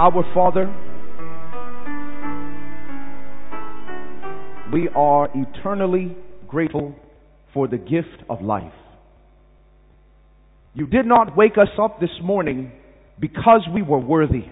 Our Father, we are eternally grateful for the gift of life. You did not wake us up this morning because we were worthy.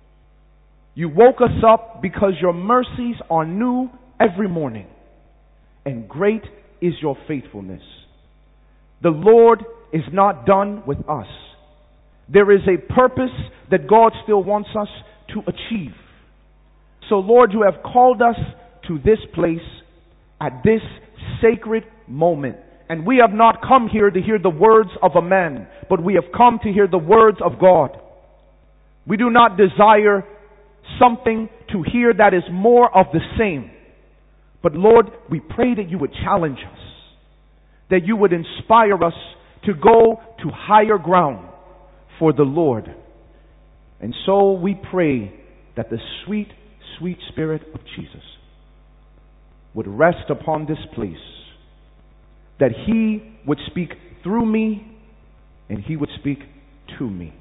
You woke us up because your mercies are new every morning, and great is your faithfulness. The Lord is not done with us. There is a purpose that God still wants us to achieve. So Lord, you have called us to this place at this sacred moment. And we have not come here to hear the words of a man, but we have come to hear the words of God. We do not desire something to hear that is more of the same. But Lord, we pray that you would challenge us, that you would inspire us to go to higher ground for the Lord. And so we pray that the sweet, sweet Spirit of Jesus would rest upon this place, that He would speak through me and He would speak to me.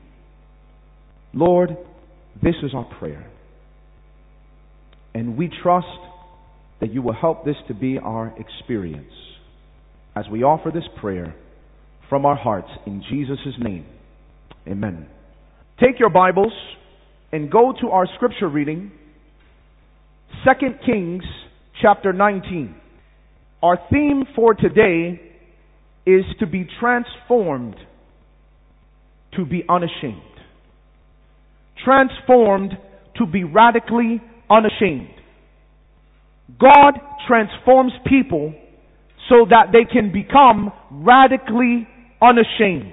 Lord, this is our prayer. And we trust that you will help this to be our experience as we offer this prayer from our hearts in Jesus' name. Amen. Take your Bibles and go to our scripture reading, 2 Kings chapter 19. Our theme for today is to be transformed, to be unashamed. Transformed to be radically unashamed. God transforms people so that they can become radically unashamed.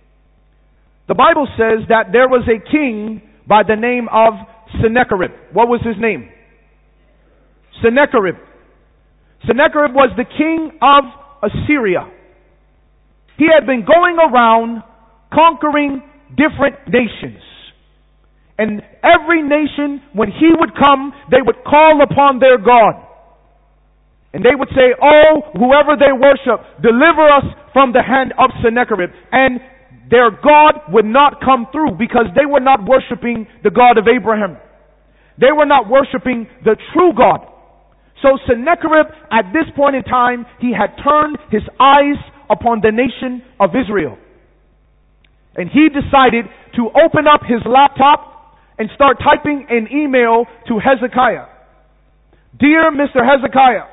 The Bible says that there was a king by the name of Sennacherib. What was his name? Sennacherib. Sennacherib was the king of Assyria. He had been going around conquering different nations. And every nation, when he would come, they would call upon their God. And they would say, "Oh, whoever they worship, deliver us from the hand of Sennacherib." And their God would not come through because they were not worshiping the God of Abraham. They were not worshiping the true God. So Sennacherib, at this point in time, he had turned his eyes upon the nation of Israel. And he decided to open up his laptop and start typing an email to Hezekiah. "Dear Mr. Hezekiah,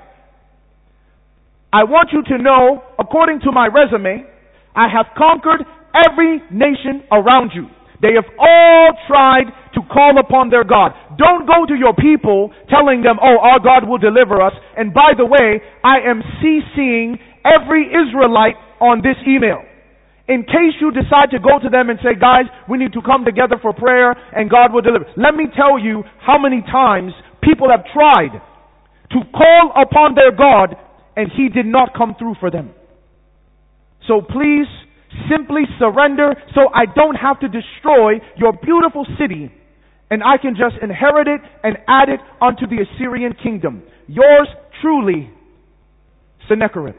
I want you to know, according to my resume, I have conquered every nation around you. They have all tried to call upon their God. Don't go to your people telling them, 'Oh, our God will deliver us.' And by the way, I am CCing every Israelite on this email. In case you decide to go to them and say, 'Guys, we need to come together for prayer and God will deliver.' Let me tell you how many times people have tried to call upon their God and He did not come through for them. So please, simply surrender so I don't have to destroy your beautiful city and I can just inherit it and add it unto the Assyrian kingdom. Yours truly, Sennacherib."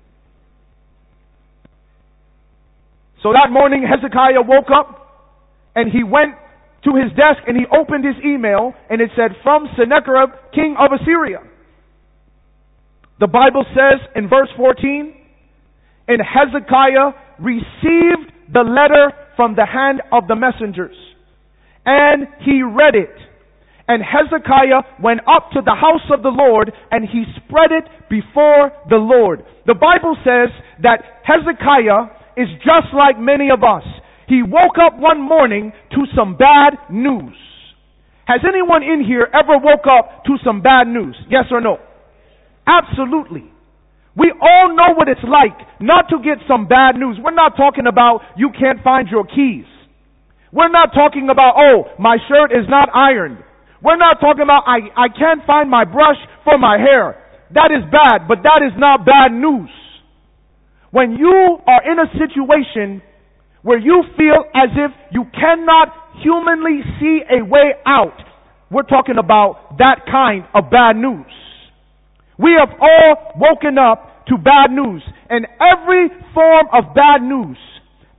So that morning Hezekiah woke up and he went to his desk and he opened his email and it said, "From Sennacherib, king of Assyria." The Bible says in verse 14, "And Hezekiah received the letter from the hand of the messengers, and he read it. And Hezekiah went up to the house of the Lord, and he spread it before the Lord." The Bible says that Hezekiah is just like many of us. He woke up one morning to some bad news. Has anyone in here ever woke up to some bad news? Yes or no? Absolutely. We all know what it's like not to get some bad news. We're not talking about you can't find your keys. We're not talking about, "Oh, my shirt is not ironed." We're not talking about, I can't find my brush for my hair. That is bad, but that is not bad news. When you are in a situation where you feel as if you cannot humanly see a way out, we're talking about that kind of bad news. We have all woken up to bad news, and every form of bad news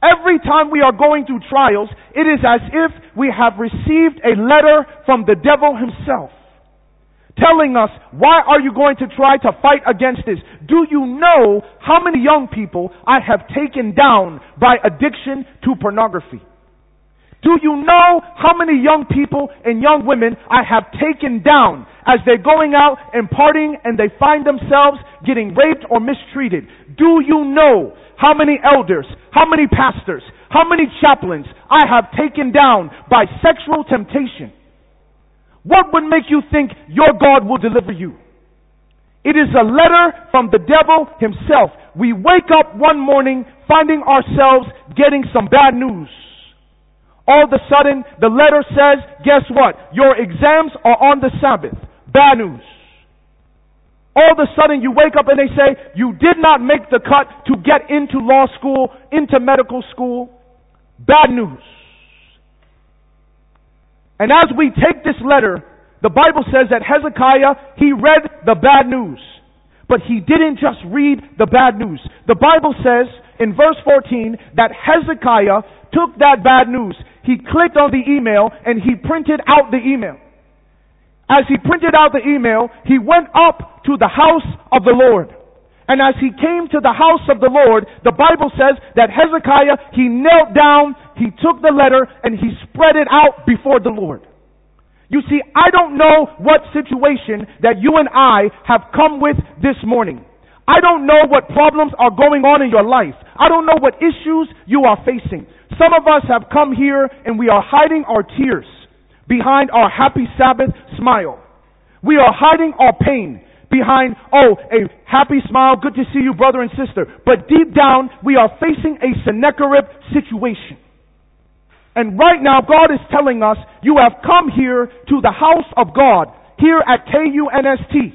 Every time we are going through trials, it is as if we have received a letter from the devil himself, telling us, why are you going to try to fight against this? Do you know how many young people I have taken down by addiction to pornography? Do you know how many young people and young women I have taken down as they're going out and partying and they find themselves getting raped or mistreated? Do you know how many elders, how many pastors, how many chaplains I have taken down by sexual temptation? What would make you think your God will deliver you? It is a letter from the devil himself. We wake up one morning finding ourselves getting some bad news. All of a sudden, the letter says, guess what? Your exams are on the Sabbath. Bad news. All of a sudden, you wake up and they say, you did not make the cut to get into law school, into medical school. Bad news. And as we take this letter, the Bible says that Hezekiah, he read the bad news. But he didn't just read the bad news. The Bible says in verse 14 that Hezekiah took that bad news. He clicked on the email and he printed out the email. As he printed out the email, he went up to the house of the Lord. And as he came to the house of the Lord, the Bible says that Hezekiah, he knelt down, he took the letter, and he spread it out before the Lord. You see, I don't know what situation that you and I have come with this morning. I don't know what problems are going on in your life. I don't know what issues you are facing. Some of us have come here and we are hiding our tears behind our happy Sabbath smile. We are hiding our pain behind, a happy smile, good to see you, brother and sister. But deep down, we are facing a Sennacherib situation. And right now, God is telling us, you have come here to the house of God, here at KUNST.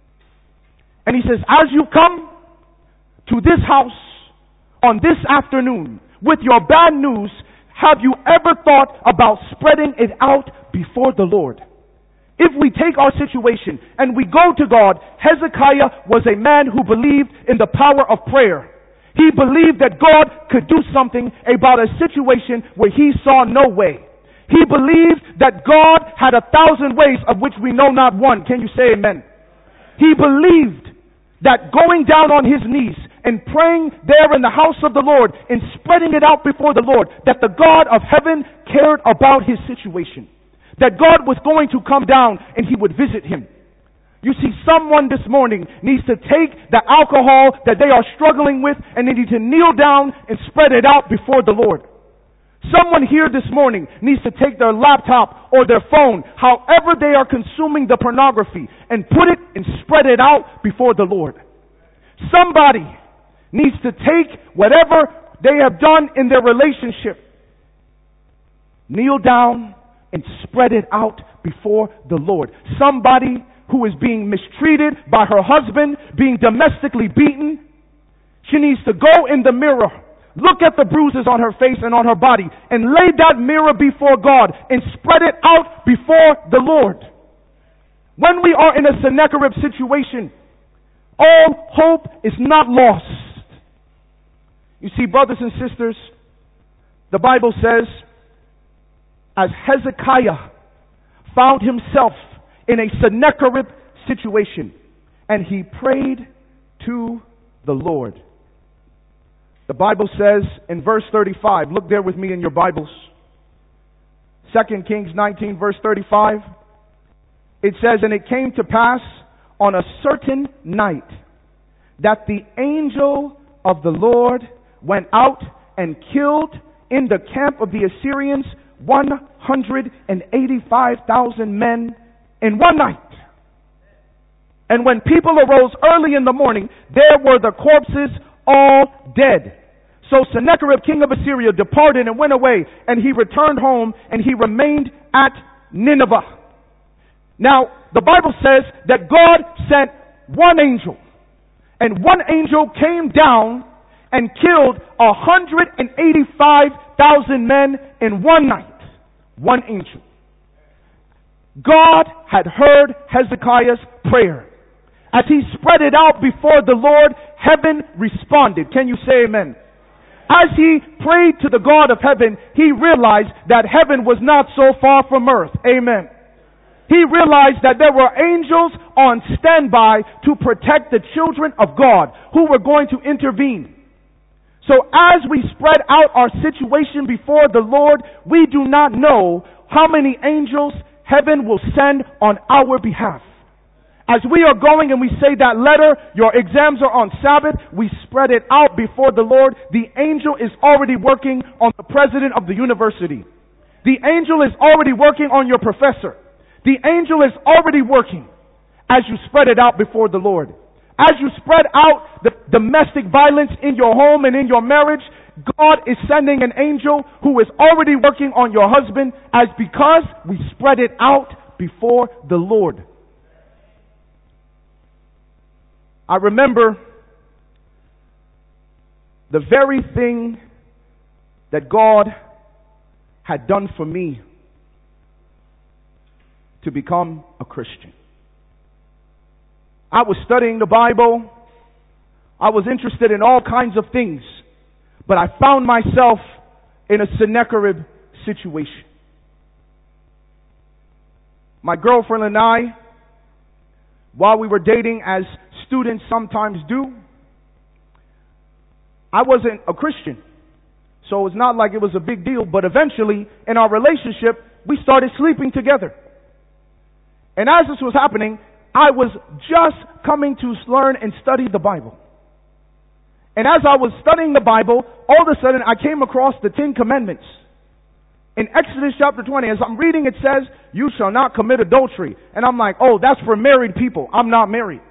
And he says, as you come to this house on this afternoon with your bad news, have you ever thought about spreading it out before the Lord? If we take our situation and we go to God, Hezekiah was a man who believed in the power of prayer. He believed that God could do something about a situation where he saw no way. He believed that God had 1,000 ways of which we know not one. Can you say amen? He believed that going down on his knees and praying there in the house of the Lord and spreading it out before the Lord, that the God of heaven cared about his situation. That God was going to come down and he would visit him. You see, someone this morning needs to take the alcohol that they are struggling with and they need to kneel down and spread it out before the Lord. Someone here this morning needs to take their laptop or their phone, however they are consuming the pornography, and put it and spread it out before the Lord. Somebody needs to take whatever they have done in their relationship, kneel down and spread it out before the Lord. Somebody who is being mistreated by her husband, being domestically beaten, she needs to go in the mirror, look at the bruises on her face and on her body, and lay that mirror before God and spread it out before the Lord. When we are in a Sennacherib situation, all hope is not lost. You see, brothers and sisters, the Bible says, as Hezekiah found himself in a Sennacherib situation, and he prayed to the Lord. The Bible says in verse 35, look there with me in your Bibles, 2 Kings 19 verse 35, it says, and it came to pass on a certain night that the angel of the Lord went out and killed in the camp of the Assyrians 185,000 men in one night. And when people arose early in the morning, there were the corpses all dead. So Sennacherib, king of Assyria, departed and went away, and he returned home, and he remained at Nineveh. Now, the Bible says that God sent one angel, and one angel came down and killed 185,000 men in one night. One angel. God had heard Hezekiah's prayer. As he spread it out before the Lord, heaven responded. Can you say amen? as he prayed to the God of heaven, he realized that heaven was not so far from earth. Amen. He realized that there were angels on standby to protect the children of God who were going to intervene. So as we spread out our situation before the Lord, we do not know how many angels heaven will send on our behalf. As we are going and we say that letter, your exams are on Sabbath, we spread it out before the Lord. The angel is already working on the president of the university. The angel is already working on your professor. The angel is already working as you spread it out before the Lord. As you spread out the domestic violence in your home and in your marriage, God is sending an angel who is already working on your husband, as because we spread it out before the Lord. I remember the very thing that God had done for me to become a Christian. I was studying the Bible. I was interested in all kinds of things. But I found myself in a Sennacherib situation. My girlfriend and I, while we were dating, as students sometimes do, I wasn't a Christian. So it's not like it was a big deal. But eventually, in our relationship, we started sleeping together. And as this was happening, I was just coming to learn and study the Bible. And as I was studying the Bible, all of a sudden I came across the 10 Commandments. In Exodus chapter 20, as I'm reading, it says, "You shall not commit adultery." And I'm like, oh, that's for married people. I'm not married.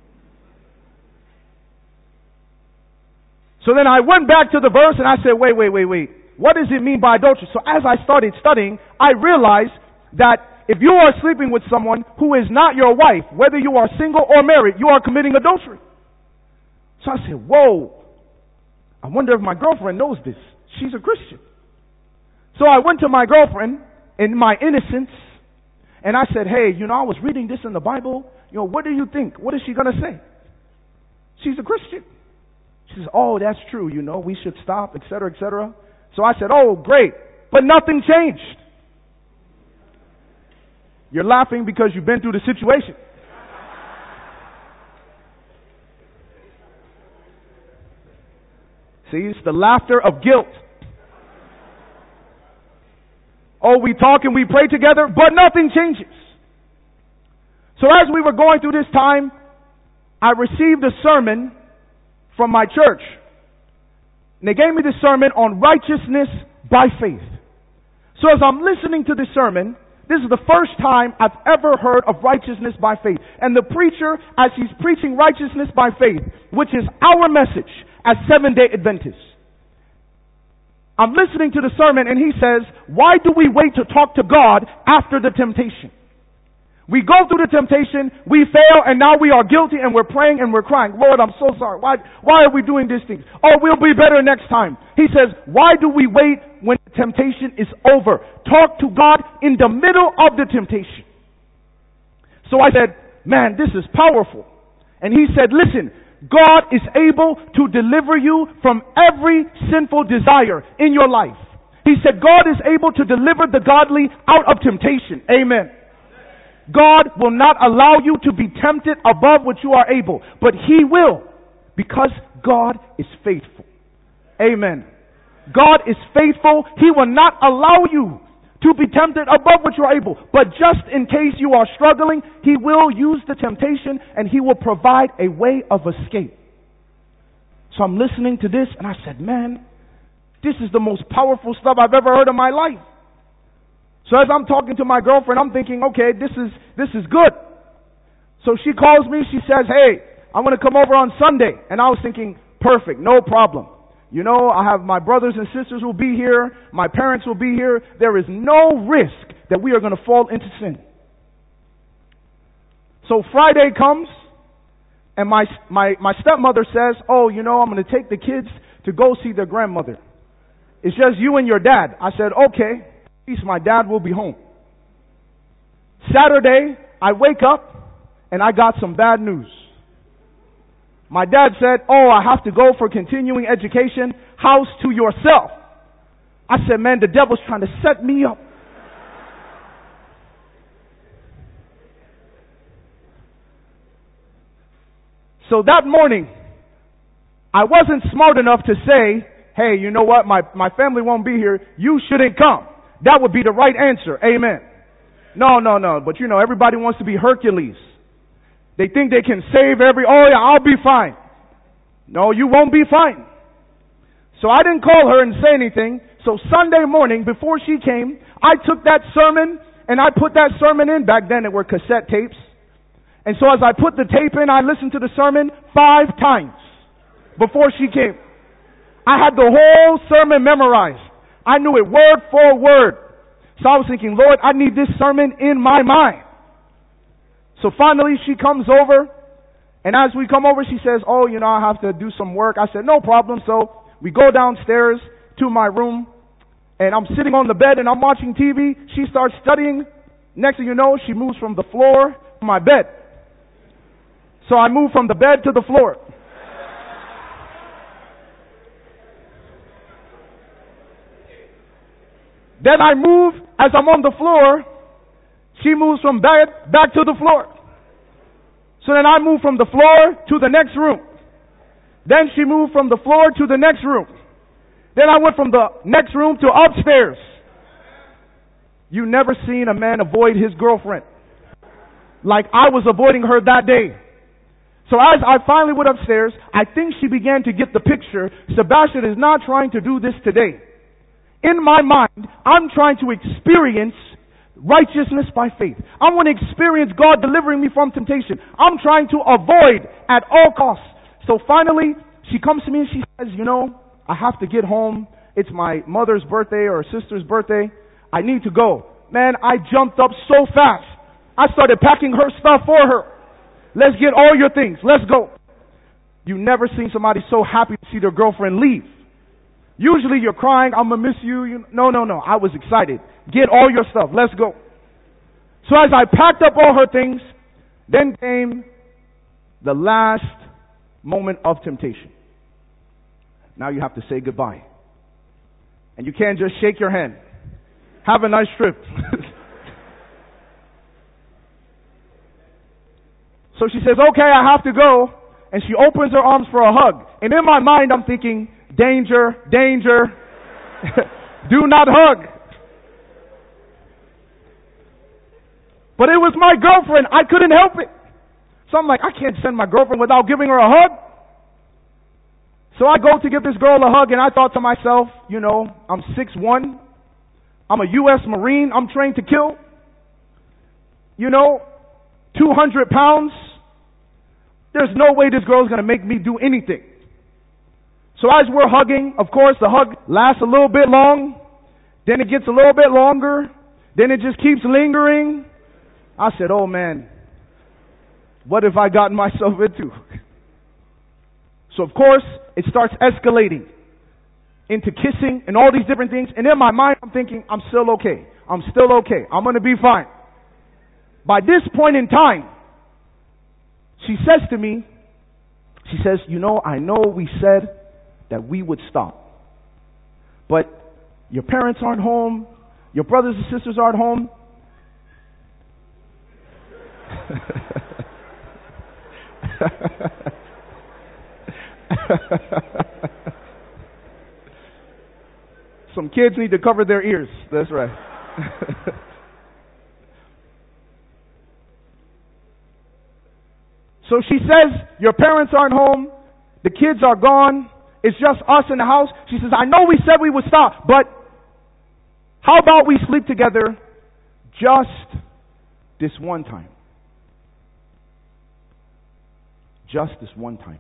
So then I went back to the verse and I said, wait. What does it mean by adultery? So as I started studying, I realized that if you are sleeping with someone who is not your wife, whether you are single or married, you are committing adultery. So I said, whoa, I wonder if my girlfriend knows this. She's a Christian. So I went to my girlfriend in my innocence and I said, hey, I was reading this in the Bible. What do you think? What is she going to say? She's a Christian. She says, oh, that's true. We should stop, etc., etc. So I said, oh, great. But nothing changed. You're laughing because you've been through the situation. See, it's the laughter of guilt. Oh, we talk and we pray together, but nothing changes. So as we were going through this time, I received a sermon from my church. And they gave me this sermon on righteousness by faith. So as I'm listening to this sermon, this is the first time I've ever heard of righteousness by faith. And the preacher, as he's preaching righteousness by faith, which is our message as Seventh-day Adventists, I'm listening to the sermon and he says, why do we wait to talk to God after the temptation? We go through the temptation, we fail, and now we are guilty and we're praying and we're crying. Lord, I'm so sorry. Why are we doing these things? Oh, we'll be better next time. He says, why do we wait when the temptation is over? Talk to God in the middle of the temptation. So I said, man, this is powerful. And he said, listen, God is able to deliver you from every sinful desire in your life. He said, God is able to deliver the godly out of temptation. Amen. God will not allow you to be tempted above what you are able, but He will, because God is faithful. Amen. God is faithful. He will not allow you to be tempted above what you are able, but just in case you are struggling, He will use the temptation and He will provide a way of escape. So I'm listening to this and I said, man, this is the most powerful stuff I've ever heard in my life. So as I'm talking to my girlfriend, I'm thinking, okay, this is good. So she calls me, she says, hey, I'm going to come over on Sunday. And I was thinking, perfect, no problem. I have my brothers and sisters who will be here. My parents will be here. There is no risk that we are going to fall into sin. So Friday comes and my stepmother says, oh, I'm going to take the kids to go see their grandmother. It's just you and your dad. I said, okay. At least my dad will be home. Saturday, I wake up and I got some bad news. My dad said, oh, I have to go for continuing education. House to yourself. I said, man, the devil's trying to set me up. So that morning, I wasn't smart enough to say, hey, you know what, my family won't be here. You shouldn't come. That would be the right answer. Amen. No. But you know, everybody wants to be Hercules. They think they can save oh yeah, I'll be fine. No, you won't be fine. So I didn't call her and say anything. So Sunday morning, before she came, I took that sermon and I put that sermon in. Back then it were cassette tapes. And so as I put the tape in, I listened to the sermon 5 times before she came. I had the whole sermon memorized. I knew it word for word. So I was thinking, Lord, I need this sermon in my mind. So finally she comes over, and as we come over, she says, oh, you know, I have to do some work. I said, no problem. So we go downstairs to my room, and I'm sitting on the bed, and I'm watching TV. She starts studying. Next thing you know, she moves from the floor to my bed. So I move from the bed to the floor. Then I move, as I'm on the floor, she moves from bed back to the floor. So then I move from the floor to the next room. Then she moved from the floor to the next room. Then I went from the next room to upstairs. You never seen a man avoid his girlfriend like I was avoiding her that day. So as I finally went upstairs, I think she began to get the picture. Sebastian is not trying to do this today. In my mind, I'm trying to experience righteousness by faith. I want to experience God delivering me from temptation. I'm trying to avoid at all costs. So finally, she comes to me and she says, you know, I have to get home. It's my mother's birthday or sister's birthday. I need to go. Man, I jumped up so fast. I started packing her stuff for her. Let's get all your things. Let's go. You never seen somebody so happy to see their girlfriend leave. Usually you're crying, I'm going to miss you. No. I was excited. Get all your stuff. Let's go. So as I packed up all her things, then came the last moment of temptation. Now you have to say goodbye. And you can't just shake your hand. Have a nice trip. So she says, okay, I have to go. And she opens her arms for a hug. And in my mind, I'm thinking, danger, danger. Do not hug. But it was my girlfriend. I couldn't help it. So I'm like, I can't send my girlfriend without giving her a hug. So I go to give this girl a hug, and I thought to myself, you know, I'm 6'1". I'm a U.S. Marine. I'm trained to kill. You know, 200 pounds. There's no way this girl's going to make me do anything. So as we're hugging, of course, the hug lasts a little bit long. Then it gets a little bit longer. Then it just keeps lingering. I said, oh man, what have I gotten myself into? So of course, it starts escalating into kissing and all these different things. And in my mind, I'm thinking, I'm still okay. I'm still okay. I'm going to be fine. By this point in time, she says to me, she says, you know, I know we said that we would stop. But your parents aren't home. Your brothers and sisters aren't home. Some kids need to cover their ears. That's right. So she says, your parents aren't home. The kids are gone. It's just us in the house. She says, I know we said we would stop, but how about we sleep together just this one time? Just this one time.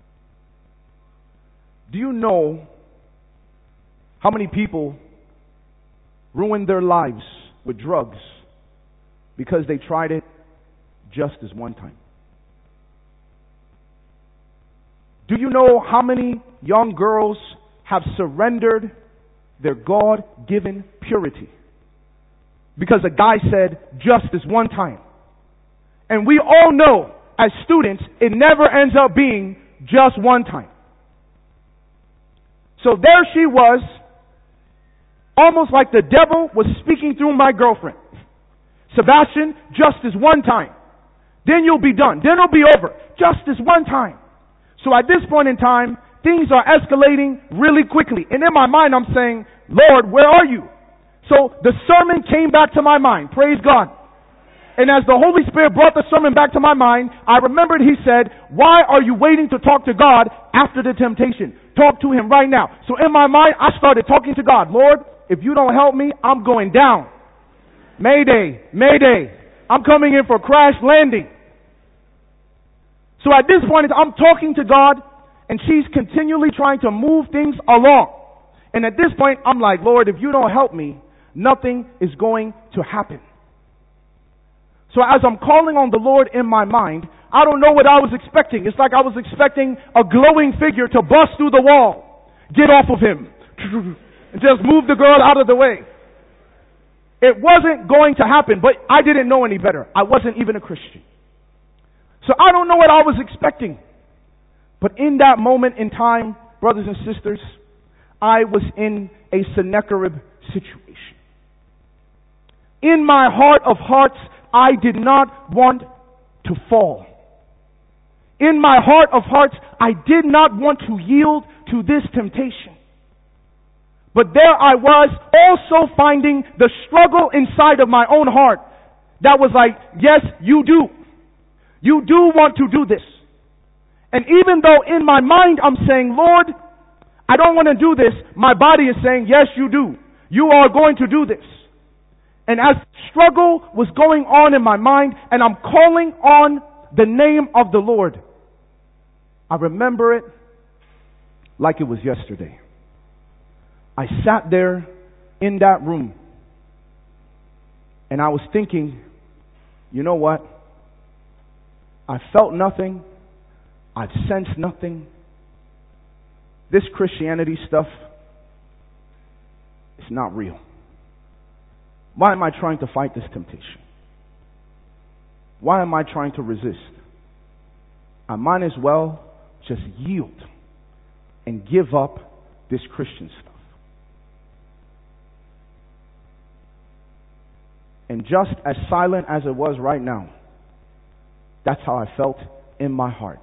Do you know how many people ruin their lives with drugs because they tried it just this one time? Do you know how many young girls have surrendered their God-given purity because a guy said just this one time? And we all know as students, it never ends up being just one time. So there she was, almost like the devil was speaking through my girlfriend. Sebastian, just this one time. Then you'll be done. Then it'll be over. Just this one time. So at this point in time, things are escalating really quickly. And in my mind, I'm saying, Lord, where are you? So the sermon came back to my mind. Praise God. And as the Holy Spirit brought the sermon back to my mind, I remembered he said, why are you waiting to talk to God after the temptation? Talk to him right now. So in my mind, I started talking to God. Lord, if you don't help me, I'm going down. Mayday, mayday. I'm coming in for crash landing. So at this point, I'm talking to God, and she's continually trying to move things along. And at this point, I'm like, Lord, if you don't help me, nothing is going to happen. So as I'm calling on the Lord in my mind, I don't know what I was expecting. It's like I was expecting a glowing figure to bust through the wall, get off of him, and just move the girl out of the way. It wasn't going to happen, but I didn't know any better. I wasn't even a Christian. So I don't know what I was expecting. But in that moment in time, brothers and sisters, I was in a Sennacherib situation. In my heart of hearts, I did not want to fall. In my heart of hearts, I did not want to yield to this temptation. But there I was, also finding the struggle inside of my own heart that was like, yes, you do. You do want to do this. And even though in my mind I'm saying, Lord, I don't want to do this, my body is saying, yes, you do. You are going to do this. And as struggle was going on in my mind, and I'm calling on the name of the Lord, I remember it like it was yesterday. I sat there in that room, and I was thinking, you know what? I felt nothing. I've sensed nothing. This Christianity stuff, it's not real. Why am I trying to fight this temptation? Why am I trying to resist? I might as well just yield and give up this Christian stuff. And just as silent as it was right now, that's how I felt in my heart.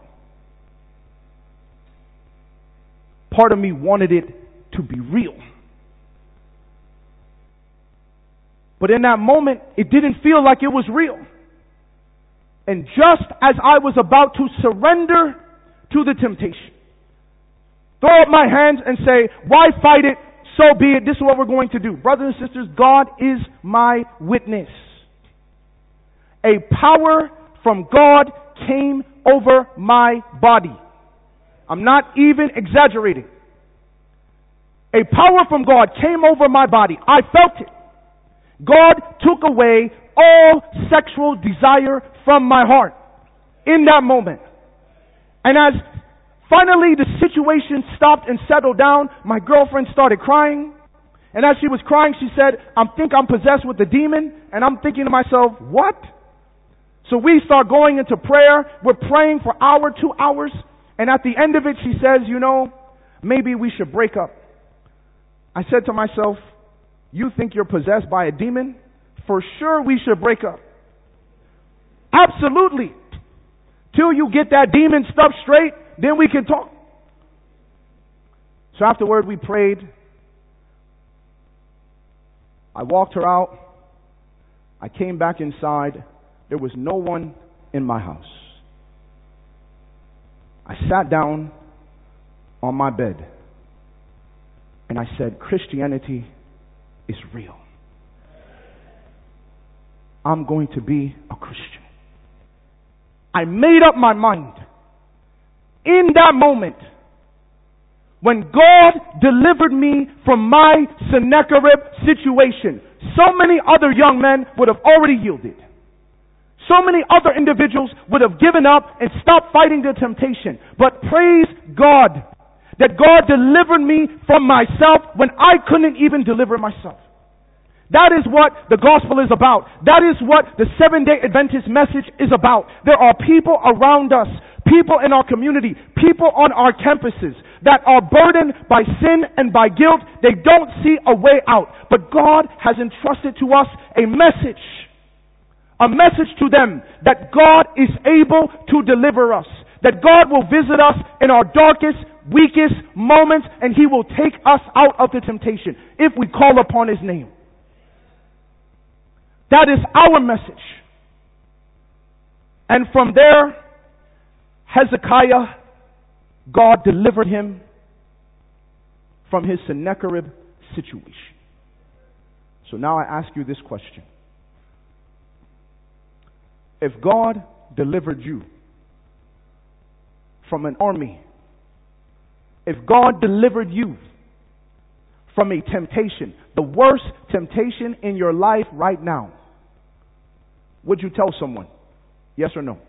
Part of me wanted it to be real. But in that moment, it didn't feel like it was real. And just as I was about to surrender to the temptation, throw up my hands and say, why fight it? So be it. This is what we're going to do. Brothers and sisters, God is my witness. A power from God came over my body. I'm not even exaggerating. A power from God came over my body. I felt it. God took away all sexual desire from my heart in that moment. And as finally the situation stopped and settled down, my girlfriend started crying. And as she was crying, she said, I think I'm possessed with a demon. And I'm thinking to myself, what? So we start going into prayer. We're praying for hour, 2 hours. And at the end of it, she says, you know, maybe we should break up. I said to myself, you think you're possessed by a demon? For sure we should break up. Absolutely. Till you get that demon stuff straight, then we can talk. So afterward we prayed. I walked her out. I came back inside. There was no one in my house. I sat down on my bed and I said, Christianity is real. I'm going to be a Christian. I made up my mind in that moment when God delivered me from my Sennacherib situation. So many other young men would have already yielded. So many other individuals would have given up and stopped fighting the temptation. But praise God that God delivered me from myself when I couldn't even deliver myself. That is what the gospel is about. That is what the Seventh-day Adventist message is about. There are people around us people in our community, people on our campuses that are burdened by sin and by guilt. They don't see a way out. But God has entrusted to us a message to them that God is able to deliver us, that God will visit us in our darkest, weakest moments, and He will take us out of the temptation if we call upon His name. That is our message. And from there, Hezekiah, God delivered him from his Sennacherib situation. So now I ask you this question. If God delivered you from an army, if God delivered you from a temptation, the worst temptation in your life right now, would you tell someone? Yes or no?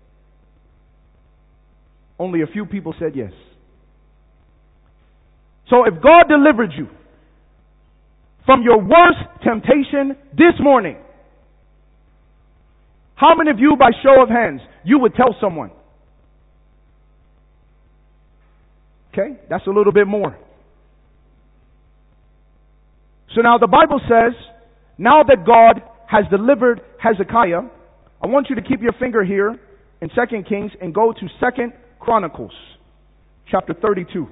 Only a few people said yes. So if God delivered you from your worst temptation this morning, how many of you, by show of hands, you would tell someone? Okay, that's a little bit more. So now the Bible says, now that God has delivered Hezekiah, I want you to keep your finger here in 2 Kings and go to 2 Chronicles, chapter 32.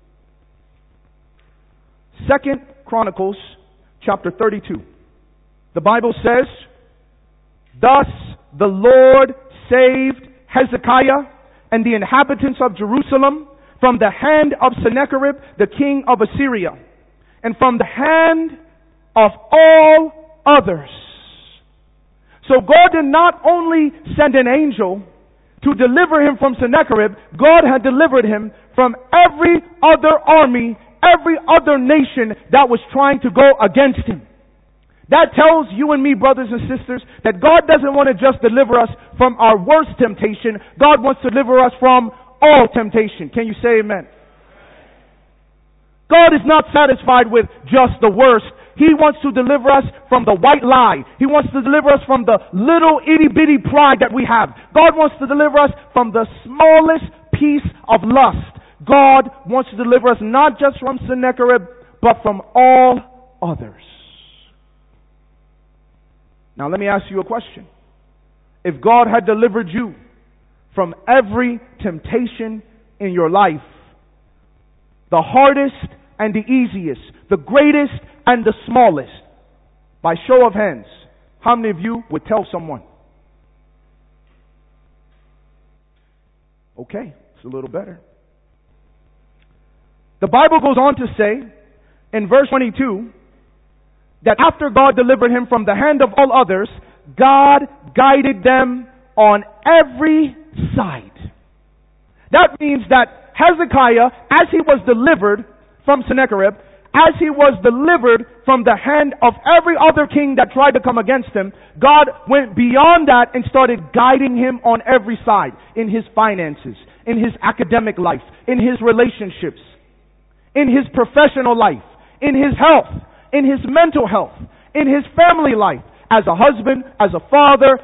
2 Chronicles, chapter 32. The Bible says, thus the Lord saved Hezekiah and the inhabitants of Jerusalem from the hand of Sennacherib, the king of Assyria, and from the hand of all others. So God did not only send an angel to deliver him from Sennacherib, God had delivered him from every other army, every other nation that was trying to go against him. That tells you and me, brothers and sisters, that God doesn't want to just deliver us from our worst temptation. God wants to deliver us from all temptation. Can you say amen? God is not satisfied with just the worst. He wants to deliver us from the white lie. He wants to deliver us from the little itty bitty pride that we have. God wants to deliver us from the smallest piece of lust. God wants to deliver us not just from Sennacherib, but from all others. Now let me ask you a question. If God had delivered you from every temptation in your life, the hardest and the easiest, the greatest and the smallest, by show of hands, how many of you would tell someone? Okay, it's a little better. The Bible goes on to say in verse 22 that after God delivered him from the hand of all others, God guided them on every side. That means that Hezekiah, as he was delivered from Sennacherib, as he was delivered from the hand of every other king that tried to come against him, God went beyond that and started guiding him on every side, in his finances, in his academic life, in his relationships, in his professional life, in his health, in his mental health, in his family life, as a husband, as a father,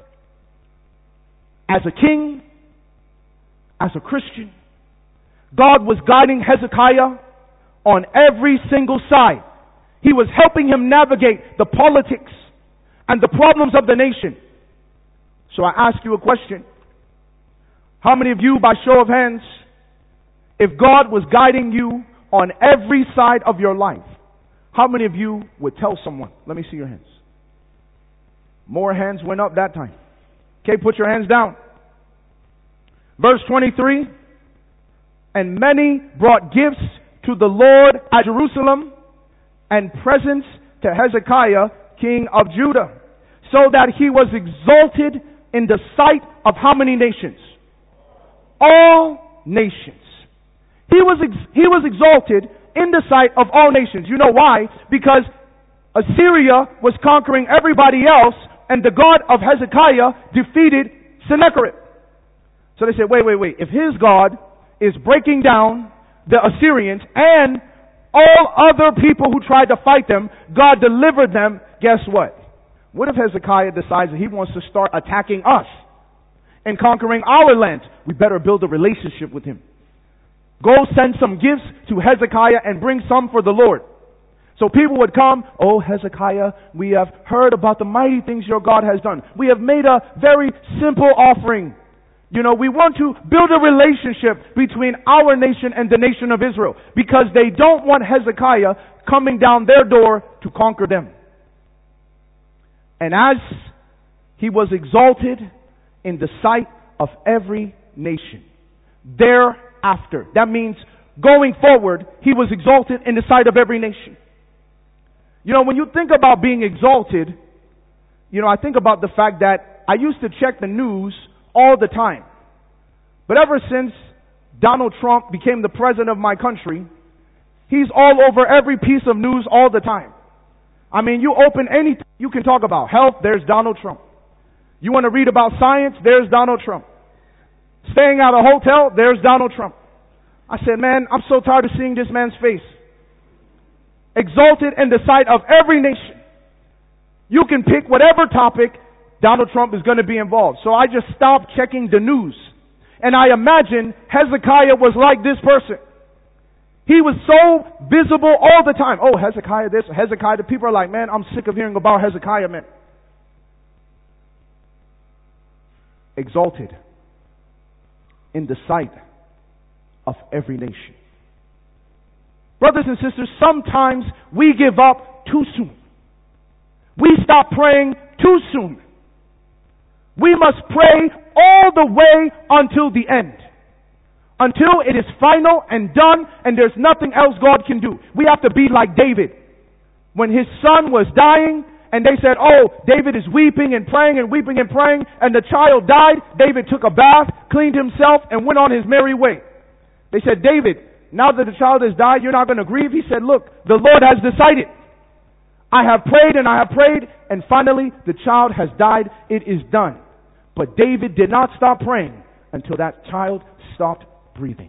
as a king, as a Christian. God was guiding Hezekiah on every single side. He was helping him navigate the politics and the problems of the nation. So I ask you a question. How many of you, by show of hands, if God was guiding you on every side of your life, how many of you would tell someone? Let me see your hands. More hands went up that time. Okay, put your hands down. Verse 23, and many brought gifts to the Lord at Jerusalem and presents to Hezekiah, king of Judah, so that he was exalted in the sight of how many nations? All nations. He was exalted in the sight of all nations. You know why? Because Assyria was conquering everybody else, and the God of Hezekiah defeated Sennacherib. So they said, wait. If his God is breaking down the Assyrians and all other people who tried to fight them, God delivered them, guess what? What if Hezekiah decides that he wants to start attacking us? in conquering our land. We better build a relationship with him. Go send some gifts to Hezekiah and bring some for the Lord. So people would come, oh Hezekiah, we have heard about the mighty things your God has done. We have made a very simple offering. You know, we want to build a relationship between our nation and the nation of Israel, because they don't want Hezekiah coming down their door to conquer them. And as he was exalted in the sight of every nation, thereafter, that means going forward, he was exalted in the sight of every nation. You know, when you think about being exalted, you know, I think about the fact that I used to check the news all the time. But ever since Donald Trump became the president of my country, he's all over every piece of news all the time. I mean, you open anything you can talk about. Health, there's Donald Trump. You want to read about science, there's Donald Trump. Staying at a hotel, there's Donald Trump. I said, man, I'm so tired of seeing this man's face. Exalted in the sight of every nation. You can pick whatever topic, Donald Trump is going to be involved. So I just stopped checking the news. And I imagine Hezekiah was like this person. He was so visible all the time. Oh, Hezekiah this, Hezekiah that. People are like, man, I'm sick of hearing about Hezekiah, man. Exalted in the sight of every nation. Brothers and sisters, sometimes we give up too soon. We stop praying too soon. We must pray all the way until the end. Until it is final and done and there's nothing else God can do. We have to be like David. When his son was dying and they said, oh, David is weeping and praying and weeping and praying, and the child died, David took a bath, cleaned himself, and went on his merry way. They said, David, now that the child has died, you're not going to grieve? He said, look, the Lord has decided. I have prayed and I have prayed, and finally the child has died. It is done. But David did not stop praying until that child stopped breathing.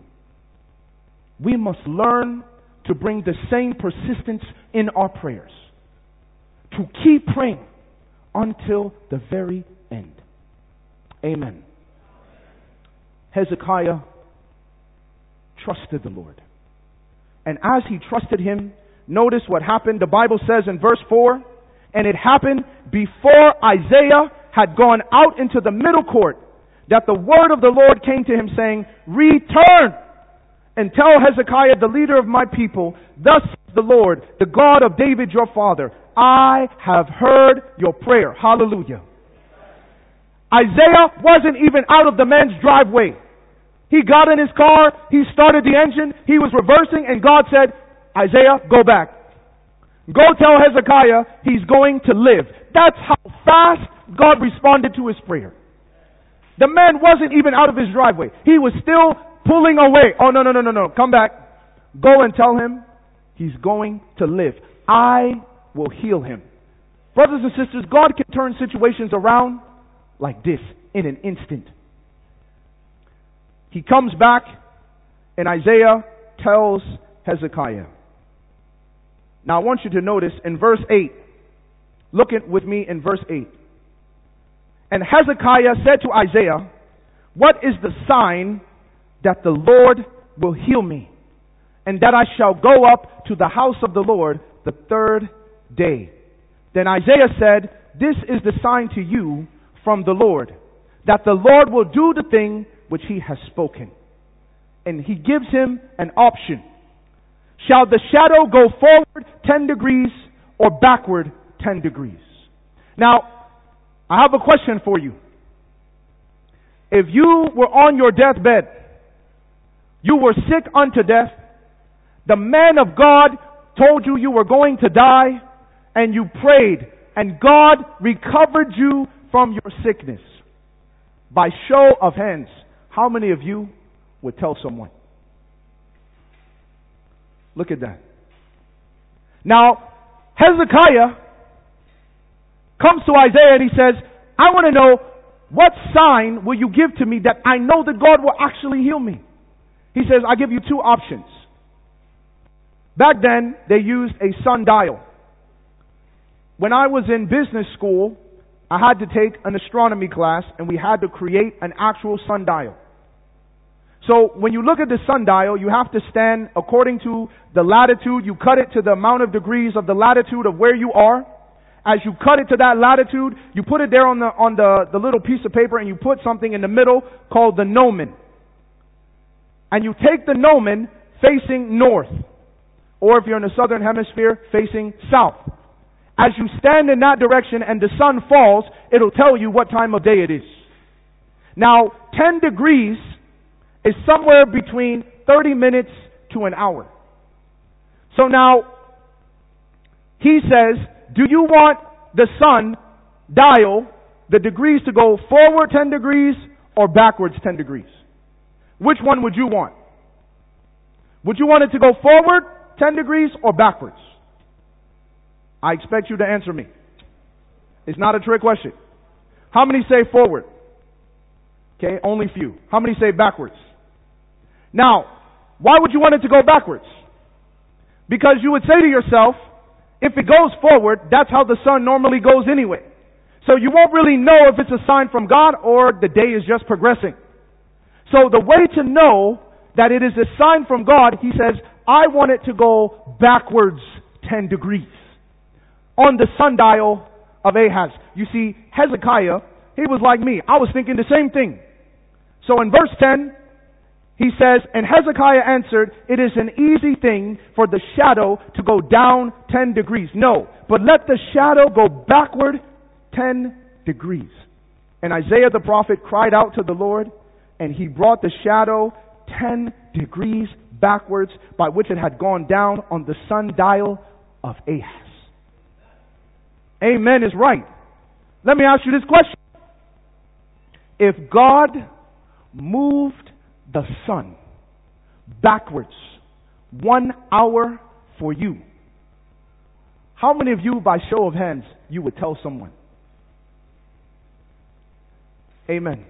We must learn to bring the same persistence in our prayers. To keep praying until the very end. Amen. Hezekiah trusted the Lord. And as he trusted him, notice what happened. The Bible says in verse 4, and it happened before Isaiah had gone out into the middle court, that the word of the Lord came to him, saying, return and tell Hezekiah, the leader of my people, thus says the Lord, the God of David your father, I have heard your prayer. Hallelujah. Isaiah wasn't even out of the man's driveway. He got in his car, he started the engine, he was reversing, and God said, Isaiah, go back. Go tell Hezekiah he's going to live. That's how fast God responded to his prayer. The man wasn't even out of his driveway. He was still pulling away. Oh, no. Come back. Go and tell him he's going to live. I will heal him. Brothers and sisters, God can turn situations around like this in an instant. He comes back and Isaiah tells Hezekiah. Now I want you to notice in verse 8. Look with me in verse 8. And Hezekiah said to Isaiah, what is the sign that the Lord will heal me, and that I shall go up to the house of the Lord the third day? Then Isaiah said, this is the sign to you from the Lord, that the Lord will do the thing which he has spoken. And he gives him an option. Shall the shadow go forward 10 degrees or backward 10 degrees? Now, I have a question for you. If you were on your deathbed, you were sick unto death, the man of God told you you were going to die, and you prayed, and God recovered you from your sickness. By show of hands, how many of you would tell someone? Look at that. Now, Hezekiah comes to Isaiah and he says, I want to know, what sign will you give to me that I know that God will actually heal me? He says, I give you two options. Back then, they used a sundial. When I was in business school, I had to take an astronomy class, and we had to create an actual sundial. So when you look at the sundial, you have to stand according to the latitude. You cut it to the amount of degrees of the latitude of where you are. As you cut it to that latitude, you put it there on the little piece of paper, and you put something in the middle called the gnomon. And you take the gnomon facing north, or if you're in the southern hemisphere, facing south. As you stand in that direction and the sun falls, it'll tell you what time of day it is. Now, 10 degrees is somewhere between 30 minutes to an hour. So now, he says, do you want the sun dial, the degrees to go forward 10 degrees or backwards 10 degrees? Which one would you want? Would you want it to go forward 10 degrees or backwards? I expect you to answer me. It's not a trick question. How many say forward? Okay, only few. How many say backwards? Now, why would you want it to go backwards? Because you would say to yourself, if it goes forward, that's how the sun normally goes anyway. So you won't really know if it's a sign from God or the day is just progressing. So the way to know that it is a sign from God, he says, I want it to go backwards 10 degrees on the sundial of Ahaz. You see, Hezekiah, he was like me. I was thinking the same thing. So in verse 10, he says, and Hezekiah answered, it is an easy thing for the shadow to go down 10 degrees. No, but let the shadow go backward 10 degrees. And Isaiah the prophet cried out to the Lord, and he brought the shadow 10 degrees backwards, by which it had gone down on the sundial of Ahaz. Amen is right. Let me ask you this question. If God moved the sun backwards 1 hour for you, how many of you, by show of hands, you would tell someone? Amen.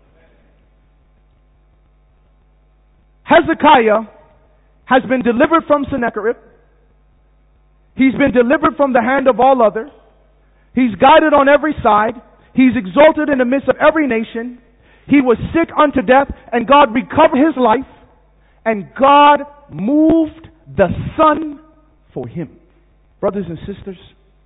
Hezekiah has been delivered from Sennacherib. He's been delivered from the hand of all others. He's guided on every side. He's exalted in the midst of every nation. He was sick unto death, and God recovered his life, and God moved the sun for him. Brothers and sisters,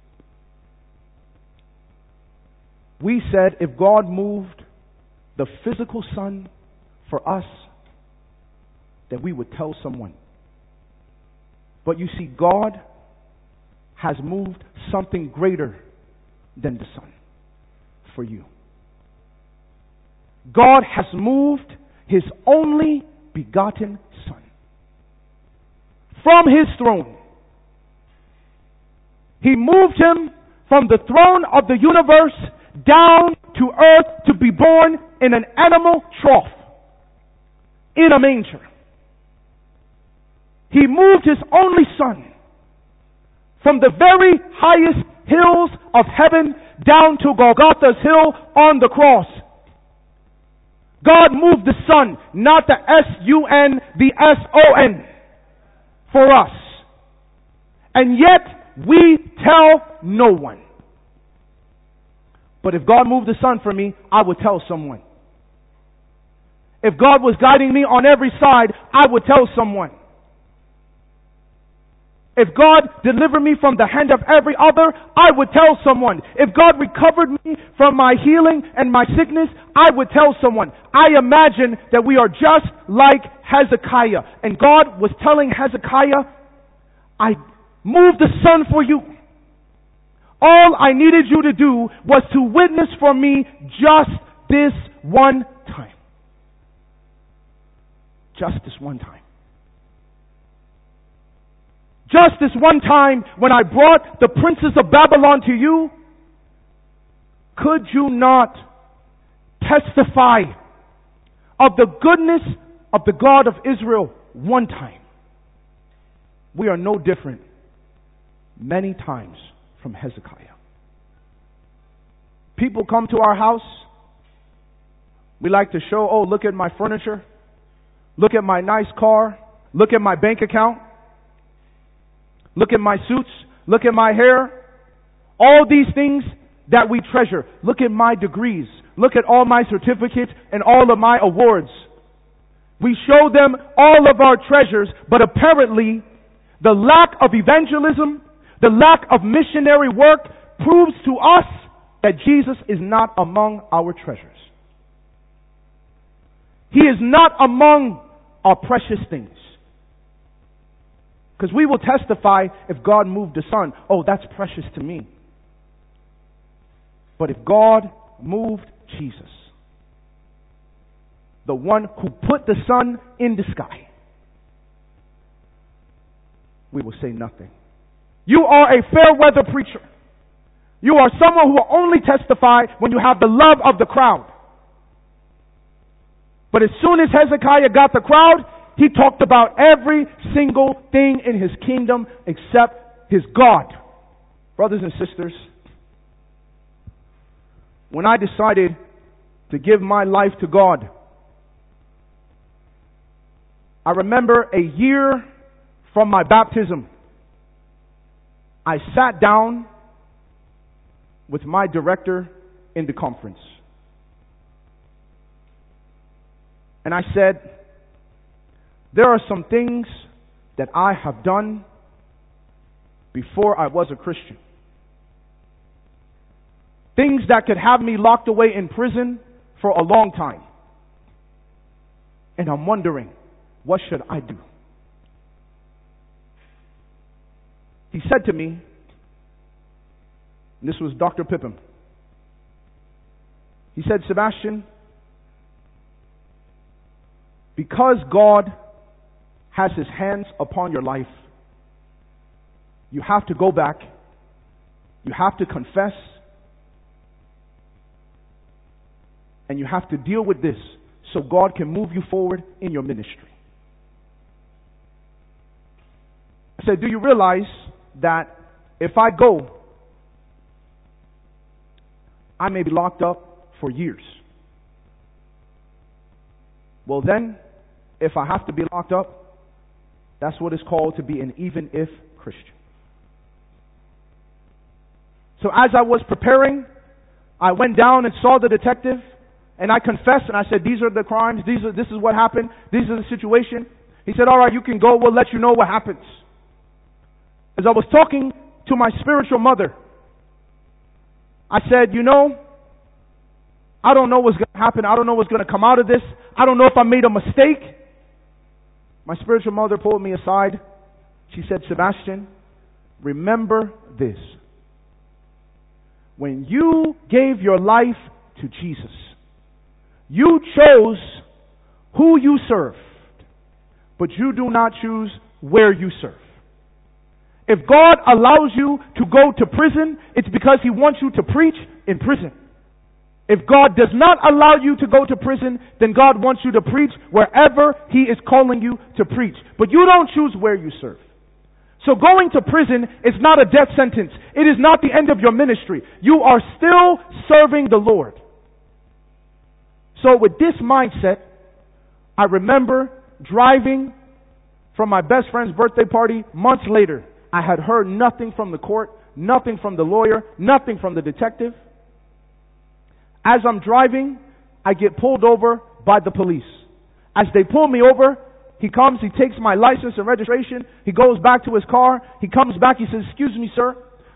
we said if God moved the physical sun for us, that we would tell someone. But you see, God has moved something greater than the sun for you. God has moved his only begotten Son from his throne. He moved him from the throne of the universe down to earth to be born in an animal trough, in a manger. He moved his only Son from the very highest hills of heaven down to Golgotha's hill on the cross. God moved the Son, not the S-U-N, the S-O-N, for us. And yet, we tell no one. But if God moved the Son for me, I would tell someone. If God was guiding me on every side, I would tell someone. If God delivered me from the hand of every other, I would tell someone. If God recovered me from my healing and my sickness, I would tell someone. I imagine that we are just like Hezekiah. And God was telling Hezekiah, I moved the sun for you. All I needed you to do was to witness for me just this one time. Just this one time. Just this one time when I brought the princes of Babylon to you, could you not testify of the goodness of the God of Israel one time? We are no different many times from Hezekiah. People come to our house. We like to show, oh, look at my furniture. Look at my nice car. Look at my bank account. Look at my suits. Look at my hair. All these things that we treasure. Look at my degrees. Look at all my certificates and all of my awards. We show them all of our treasures, but apparently the lack of evangelism, the lack of missionary work proves to us that Jesus is not among our treasures. He is not among our precious things. Because we will testify if God moved the sun. Oh, that's precious to me. But if God moved Jesus, the one who put the sun in the sky, we will say nothing. You are a fair weather preacher. You are someone who will only testify when you have the love of the crowd. But as soon as Hezekiah got the crowd, he talked about every single thing in his kingdom except his God. Brothers and sisters, when I decided to give my life to God, I remember a year from my baptism, I sat down with my director in the conference. And I said, there are some things that I have done before I was a Christian. Things that could have me locked away in prison for a long time. And I'm wondering, what should I do? He said to me, and this was Dr. Pippin. He said, Sebastian, because God has His hands upon your life, you have to go back, you have to confess, and you have to deal with this so God can move you forward in your ministry. I said, do you realize that if I go, I may be locked up for years? Well then, if I have to be locked up, that's what it's called to be an even if Christian. So as I was preparing, I went down and saw the detective, and I confessed, and I said, these are the crimes, this is what happened, this is the situation. He said, all right, you can go, we'll let you know what happens. As I was talking to my spiritual mother, I said, you know, I don't know what's going to happen. I don't know what's going to come out of this. I don't know if I made a mistake. My spiritual mother pulled me aside. She said, Sebastian, remember this. When you gave your life to Jesus, you chose who you served, but you do not choose where you serve. If God allows you to go to prison, it's because He wants you to preach in prison. If God does not allow you to go to prison, then God wants you to preach wherever He is calling you to preach. But you don't choose where you serve. So going to prison is not a death sentence. It is not the end of your ministry. You are still serving the Lord. So with this mindset, I remember driving from my best friend's birthday party months later. I had heard nothing from the court, nothing from the lawyer, nothing from the detective. As I'm driving, I get pulled over by the police. As they pull me over, he comes, he takes my license and registration, he goes back to his car, he comes back, he says, excuse me, sir,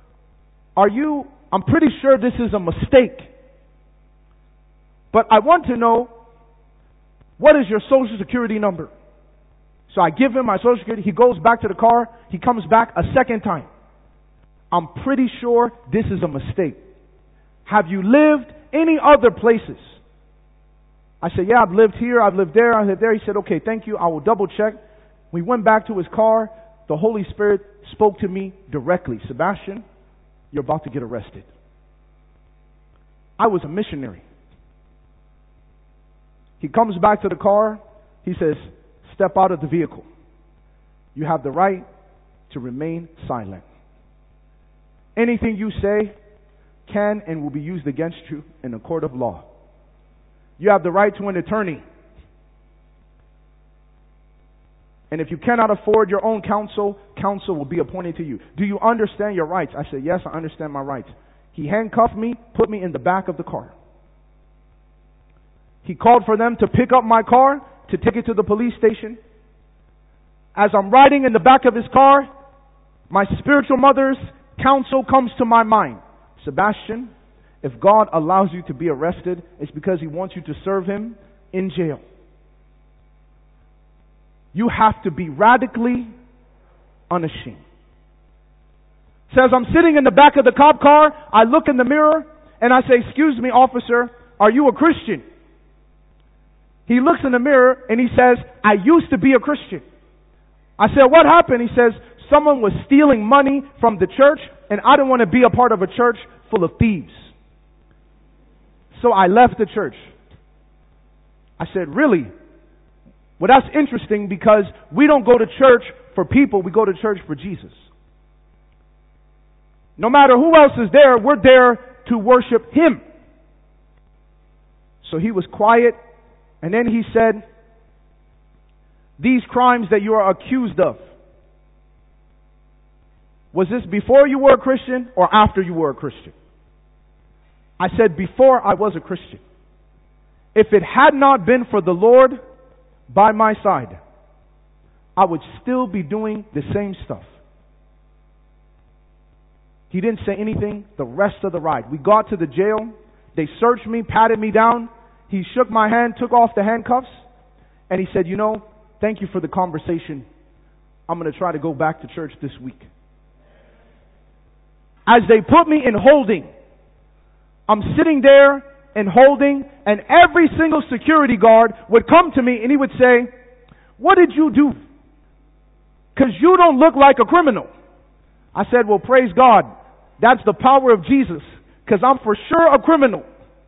I'm pretty sure this is a mistake, but I want to know, what is your social security number? So I give him my social security, he goes back to the car, he comes back a second time. I'm pretty sure this is a mistake. Have you lived any other places? I said, yeah, I've lived here, I've lived there, I lived there. He said, okay, thank you, I will double check. We went back to his car. The Holy Spirit spoke to me directly. Sebastian, you're about to get arrested. I was a missionary. He comes back to the car. He says, step out of the vehicle. You have the right to remain silent. Anything you say can and will be used against you in a court of law. You have the right to an attorney. And if you cannot afford your own counsel, counsel will be appointed to you. Do you understand your rights? I said, yes, I understand my rights. He handcuffed me, put me in the back of the car. He called for them to pick up my car, to take it to the police station. As I'm riding in the back of his car, my spiritual mother's counsel comes to my mind. Sebastian, if God allows you to be arrested, it's because He wants you to serve Him in jail. You have to be radically unashamed. Says I'm sitting in the back of the cop car, I look in the mirror, and I say, "Excuse me, officer, are you a Christian?" He looks in the mirror and he says, "I used to be a Christian." I said, "What happened?" He says, "Someone was stealing money from the church, and I didn't want to be a part of a church full of thieves. So I left the church." I said, "Really? Well, that's interesting because we don't go to church for people, we go to church for Jesus. No matter who else is there, we're there to worship Him." So he was quiet, and then he said, "These crimes that you are accused of, was this before you were a Christian or after you were a Christian?" I said, "Before I was a Christian. If it had not been for the Lord by my side, I would still be doing the same stuff." He didn't say anything the rest of the ride. We got to the jail. They searched me, patted me down. He shook my hand, took off the handcuffs, and he said, "Thank you for the conversation. I'm going to try to go back to church this week." As they put me in holding, I'm sitting there in holding, and every single security guard would come to me and he would say, "What did you do? Because you don't look like a criminal." I said, "Well, praise God. That's the power of Jesus, because I'm for sure a criminal."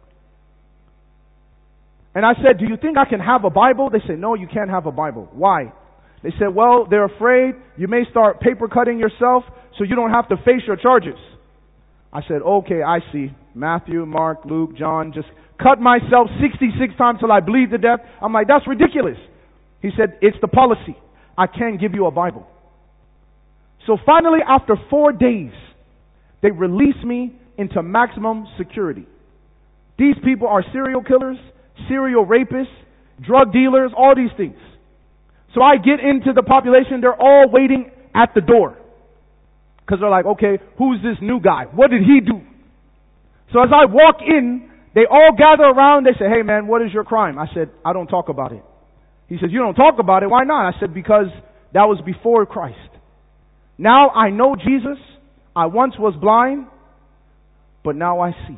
And I said, "Do you think I can have a Bible?" They said, "No, you can't have a Bible." Why? They said, "Well, they're afraid you may start paper cutting yourself so you don't have to face your charges." I said, "Okay, I see. Matthew, Mark, Luke, John, just cut myself 66 times till I bleed to death." I'm like, "That's ridiculous." He said, "It's the policy. I can't give you a Bible." So finally, after 4 days, they released me into maximum security. These people are serial killers, serial rapists, drug dealers, all these things. So I get into the population, they're all waiting at the door. Because they're like, "Okay, who's this new guy? What did he do?" So as I walk in, they all gather around, they say, "Hey man, what is your crime?" I said, "I don't talk about it." He says, "You don't talk about it? Why not?" I said, "Because that was before Christ. Now I know Jesus. I once was blind, but now I see."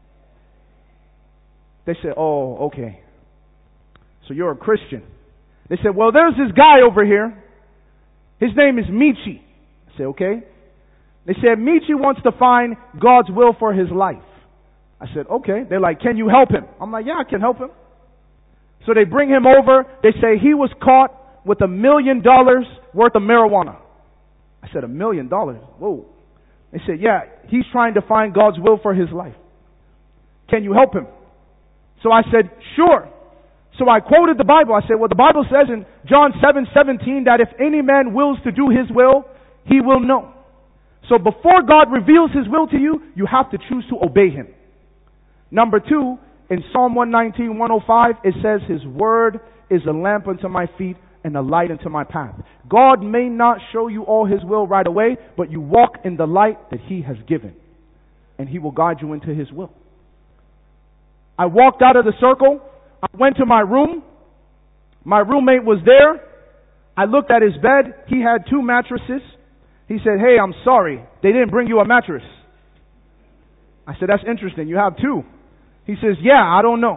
They said, "Oh, okay. So you're a Christian." They said, "Well, there's this guy over here. His name is Michi." I said, "Okay." They said, "Michi wants to find God's will for his life." I said, "Okay." They're like, "Can you help him?" I'm like, "Yeah, I can help him." So they bring him over. They say he was caught with $1 million worth of marijuana. I said, $1 million? Whoa. They said, "Yeah, he's trying to find God's will for his life. Can you help him?" So I said, "Sure." So I quoted the Bible. I said, "Well, the Bible says in John 7:17 that if any man wills to do his will, he will know." So before God reveals His will to you, you have to choose to obey Him. Number 2, in Psalm 119, 105, it says, "His word is a lamp unto my feet and a light unto my path." God may not show you all His will right away, but you walk in the light that He has given, and He will guide you into His will. I walked out of the circle. I went to my room. My roommate was there. I looked at his bed. He had 2 mattresses. He said, "Hey, I'm sorry. They didn't bring you a mattress." I said, "That's interesting. You have 2. He says, "Yeah, I don't know."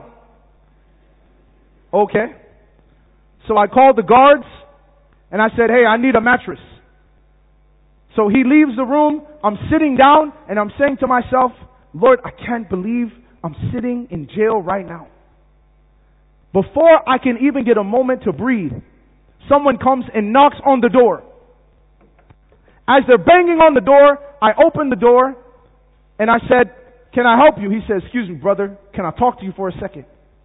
Okay. So I called the guards and I said, "Hey, I need a mattress." So he leaves the room. I'm sitting down and I'm saying to myself, "Lord, I can't believe I'm sitting in jail right now." Before I can even get a moment to breathe, someone comes and knocks on the door. As they're banging on the door, I open the door and I said, "Can I help you?" He says, "Excuse me, brother, can I talk to you for a second?"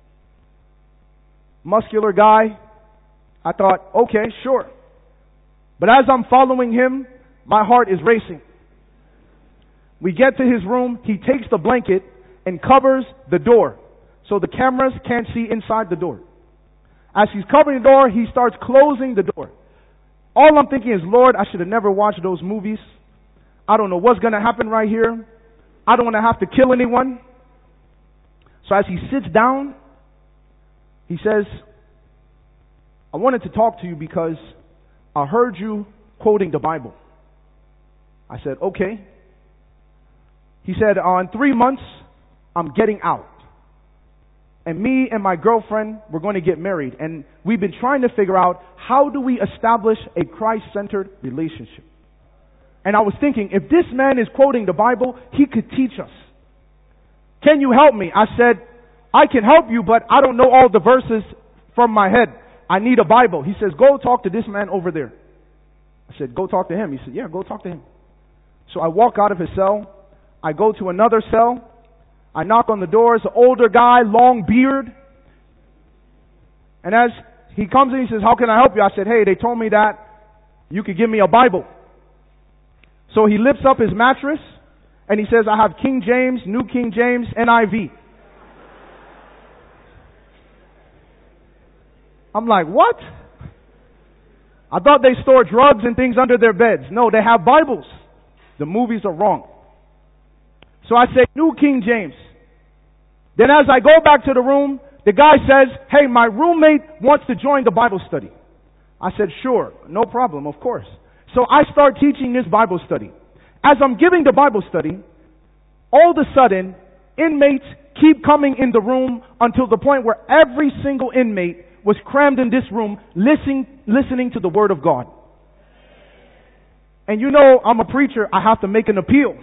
Muscular guy. I thought, okay, sure. But as I'm following him, my heart is racing. We get to his room. He takes the blanket and covers the door so the cameras can't see inside the door. As he's covering the door, he starts closing the door. All I'm thinking is, Lord, I should have never watched those movies. I don't know what's going to happen right here. I don't want to have to kill anyone. So as he sits down, he says, I wanted to talk to you because I heard you quoting the Bible. I said, okay. He said, in 3 months, I'm getting out. And me and my girlfriend, we're going to get married. And we've been trying to figure out, how do we establish a Christ-centered relationship? And I was thinking, if this man is quoting the Bible, he could teach us. Can you help me? I said, I can help you, but I don't know all the verses from my head. I need a Bible. He says, go talk to this man over there. I said, go talk to him. He said, yeah, go talk to him. So I walk out of his cell. I go to another cell. I knock on the door. It's an older guy, long beard. And as he comes in, he says, how can I help you? I said, hey, they told me that you could give me a Bible. So he lifts up his mattress and he says, I have King James, New King James, NIV. I'm like, what? I thought they store drugs and things under their beds. No, they have Bibles. The movies are wrong. So I say, New King James. Then as I go back to the room, the guy says, hey, my roommate wants to join the Bible study. I said, sure, no problem, of course. So I start teaching this Bible study. As I'm giving the Bible study, all of a sudden, inmates keep coming in the room until the point where every single inmate was crammed in this room listening to the Word of God. And you know, I'm a preacher, I have to make an appeal.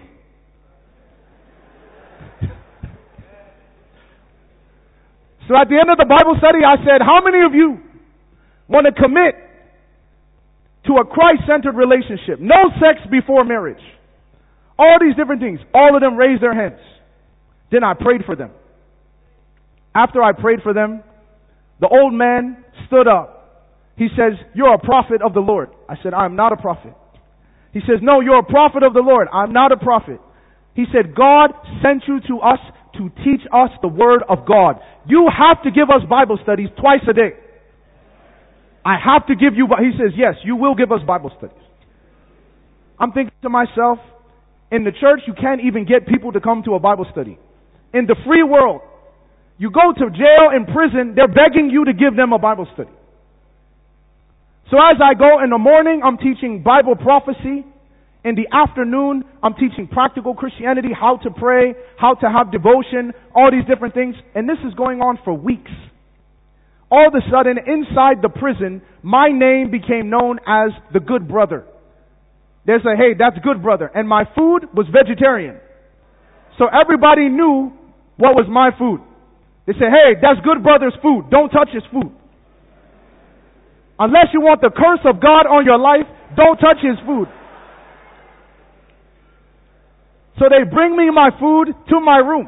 So at the end of the Bible study, I said, how many of you want to commit to a Christ-centered relationship? No sex before marriage. All these different things. All of them raised their hands. Then I prayed for them. After I prayed for them, the old man stood up. He says, you're a prophet of the Lord. I said, I'm not a prophet. He says, no, you're a prophet of the Lord. I'm not a prophet. He said, God sent you to us to teach us the Word of God. You have to give us Bible studies twice a day. I have to give you, he says, yes, you will give us Bible studies. I'm thinking to myself, in the church, you can't even get people to come to a Bible study. In the free world, you go to jail and prison, they're begging you to give them a Bible study. So as I go in the morning, I'm teaching Bible prophecy. In the afternoon, I'm teaching practical Christianity, how to pray, how to have devotion, all these different things. And this is going on for weeks. All of a sudden, inside the prison, my name became known as the good brother. They say, hey, that's good brother. And my food was vegetarian. So everybody knew what was my food. They say, hey, that's good brother's food. Don't touch his food. Unless you want the curse of God on your life, don't touch his food. So they bring me my food to my room.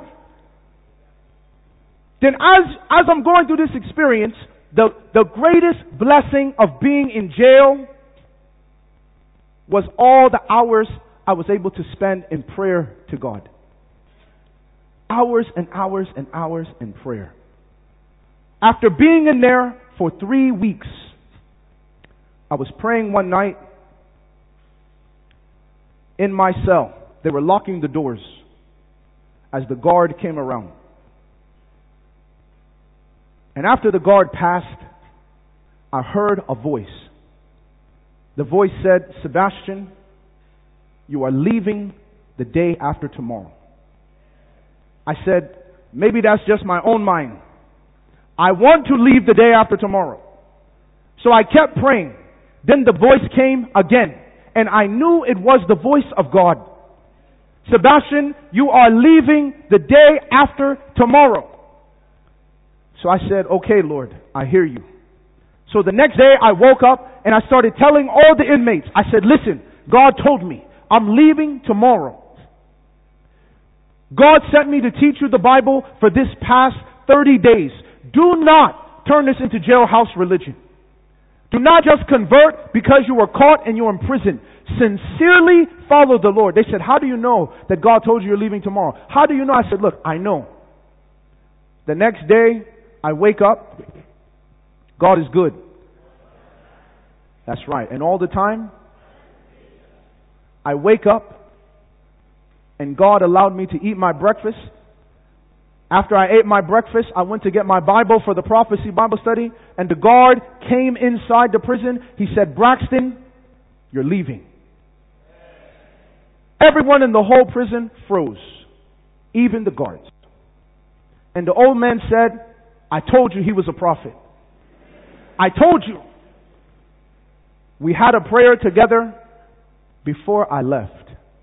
Then as I'm going through this experience, the greatest blessing of being in jail was all the hours I was able to spend in prayer to God. Hours and hours and hours in prayer. After being in there for 3 weeks, I was praying one night in my cell. They were locking the doors as the guard came around. And after the guard passed, I heard a voice. The voice said, Sebastian, you are leaving the day after tomorrow. I said, maybe that's just my own mind. I want to leave the day after tomorrow. So I kept praying. Then the voice came again, and I knew it was the voice of God. Sebastian, you are leaving the day after tomorrow. So I said, okay, Lord, I hear you. So the next day I woke up and I started telling all the inmates. I said, listen, God told me I'm leaving tomorrow. God sent me to teach you the Bible for this past 30 days. Do not turn this into jailhouse religion. Do not just convert because you were caught and you're in prison. sincerely followed the Lord. They said, how do you know that God told you you're leaving tomorrow? How do you know? I said, look, I know. The next day, I wake up. God is good. That's right. And all the time, I wake up and God allowed me to eat my breakfast. After I ate my breakfast, I went to get my Bible for the prophecy Bible study, and the guard came inside the prison. He said, Braxton, you're leaving. Everyone in the whole prison froze, even the guards. And the old man said, I told you he was a prophet. I told you. We had a prayer together before I left.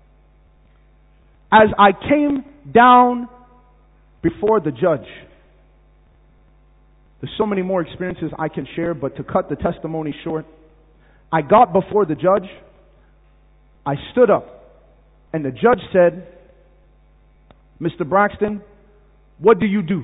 As I came down before the judge, there's so many more experiences I can share, but to cut the testimony short, I got before the judge, I stood up, and the judge said, Mr. Braxton, what do you do?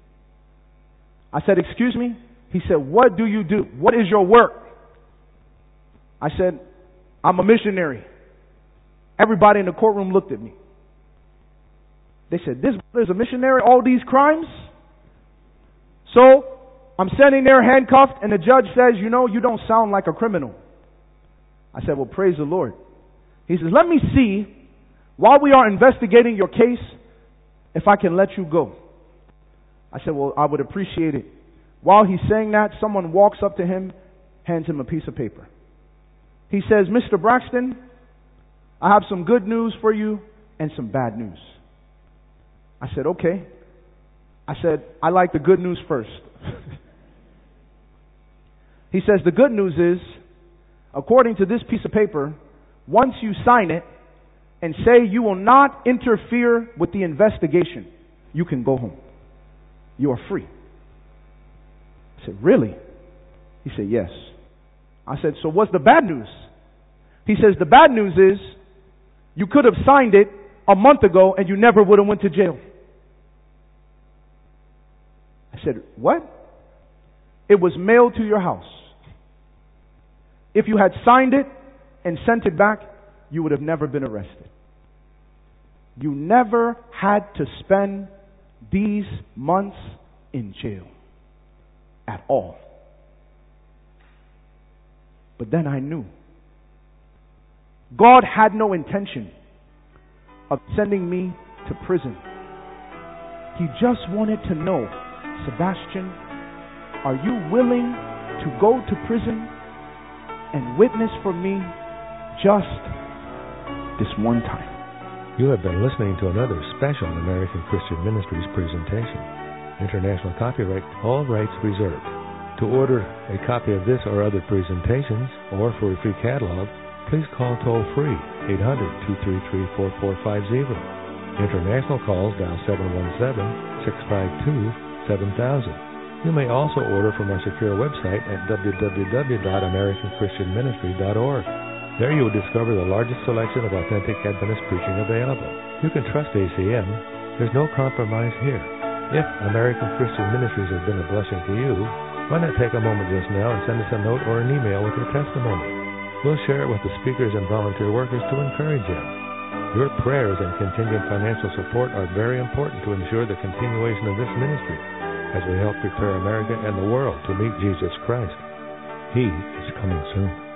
I said, excuse me? He said, what do you do? What is your work? I said, I'm a missionary. Everybody in the courtroom looked at me. They said, there's a missionary, all these crimes? So, I'm standing there handcuffed, and the judge says, you know, you don't sound like a criminal. I said, well, praise the Lord. He says, let me see, while we are investigating your case, if I can let you go. I said, well, I would appreciate it. While he's saying that, someone walks up to him, hands him a piece of paper. He says, Mr. Braxton, I have some good news for you and some bad news. I said, okay. I said, I like the good news first. He says, the good news is, according to this piece of paper, once you sign it and say you will not interfere with the investigation, you can go home. You are free. I said, really? He said, yes. I said, so what's the bad news? He says, the bad news is you could have signed it a month ago and you never would have went to jail. I said, what? It was mailed to your house. If you had signed it and sent it back, you would have never been arrested. You never had to spend these months in jail at all. But then I knew God had no intention of sending me to prison. He just wanted to know, Sebastian, are you willing to go to prison and witness for me just this one time? You have been listening to another special American Christian Ministries presentation. International copyright, all rights reserved. To order a copy of this or other presentations, or for a free catalog, please call toll-free 800-233-4450. International calls dial 717-652-7000. You may also order from our secure website at www.americanchristianministry.org. There you will discover the largest selection of authentic Adventist preaching available. You can trust ACM. There's no compromise here. If American Christian Ministries has been a blessing to you, why not take a moment just now and send us a note or an email with your testimony? We'll share it with the speakers and volunteer workers to encourage you. Your prayers and contingent financial support are very important to ensure the continuation of this ministry as we help prepare America and the world to meet Jesus Christ. He is coming soon.